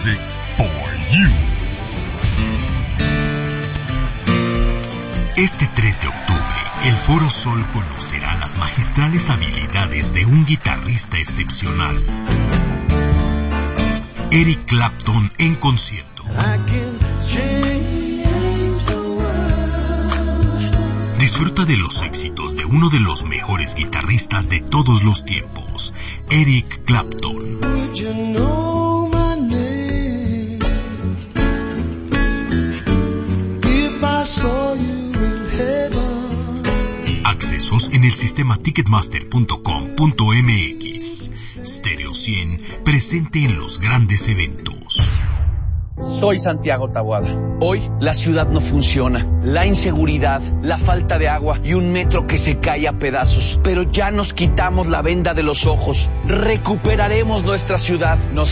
Music for You. Este 3 de octubre, el Foro Sol conocerá las magistrales habilidades de un guitarrista excepcional, Eric Clapton en concierto. Disfruta de los éxitos de uno de los mejores guitarristas de todos los tiempos, Eric Clapton. Accesos en el sistema ticketmaster.com.mx. Stereo 100, presente en los grandes eventos. Soy Santiago Taboada. Hoy la ciudad no funciona. La inseguridad, la falta de agua y un metro que se cae a pedazos. Pero ya nos quitamos la venda de los ojos. Recuperaremos nuestra ciudad. Nos